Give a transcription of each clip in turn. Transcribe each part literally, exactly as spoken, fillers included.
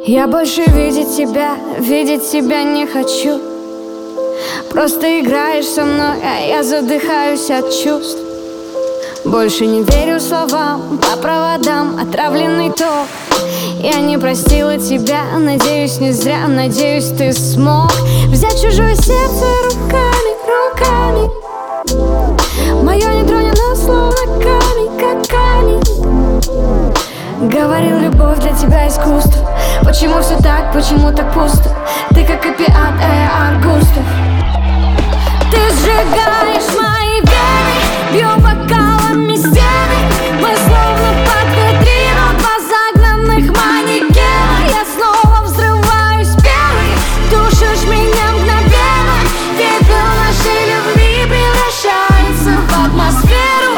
Я больше видеть тебя, видеть тебя не хочу. Просто играешь со мной, а я задыхаюсь от чувств. Больше не верю словам, по проводам отравленный ток. Я не простила тебя, надеюсь, не зря. Надеюсь, ты смог взять чужое сердце руками, руками. Мое не тронено, словно камень, как камень. Говорил, любовь для тебя искусство. Почему все так, почему так пусто? Ты как опиат, а я Аргустов. Ты сжигаешь мои вены, бью бокалами стены. Мы словно под витрину, два загнанных манекена. Я снова взрываюсь первый, душишь меня мгновенно. Пепел нашей любви превращается в атмосферу.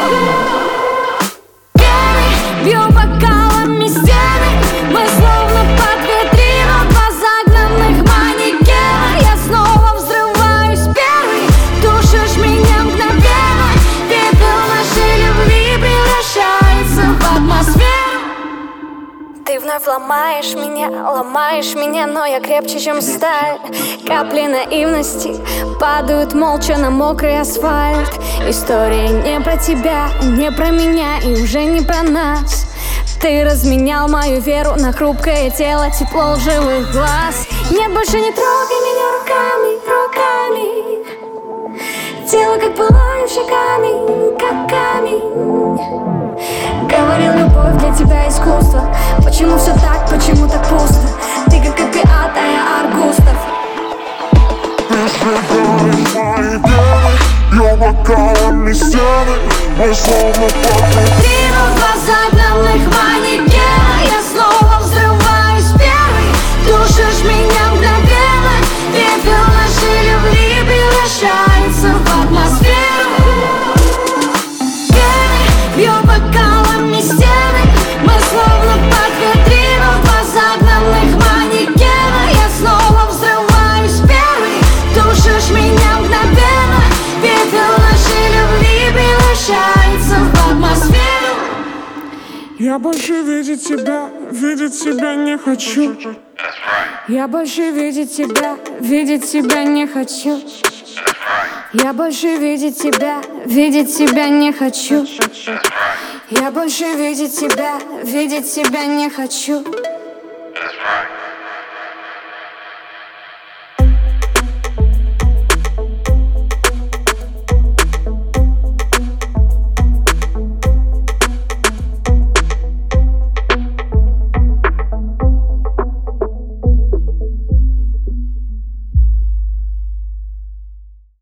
Вены, бью бокалами стены. Мы словно под витрину, два загнанных манекена. Я снова взрываюсь первый, душишь меня мгновенно. Пепел нашей любви превращается в атмосферу. Ты вновь ломаешь меня, ломаешь меня, но я крепче, чем сталь. Капли наивности падают молча на мокрый асфальт. История не про тебя, не про меня и уже не про нас. Ты разменял мою веру на хрупкое тело, тепло лживых глаз. Нет, больше не трогай меня руками, руками. Тело как пылающий камень, как камень. Говорил, любовь для тебя искусство. Почему все так, почему так пусто? Ты как опиат, а я Аргустов. Ты сжигаешь мои вены, бью бокалами стены. Мы словно под витрину, два загнанных манекена. Я снова взрываюсь первый, душишь меня мгновенно. Пепел нашей любви превращается в атмосферу. Вены, бью бокалами стены. Мы словно под витрину, два загнанных манекена. Я снова взрываюсь первый, душишь меня мгновенно. Пепел нашей любви превращается в атмосферу. Я больше видеть тебя, видеть тебя не хочу. Я больше видеть тебя, видеть тебя не хочу. Я больше видеть тебя, видеть тебя не хочу. Я больше видеть тебя, видеть тебя не хочу. That's right.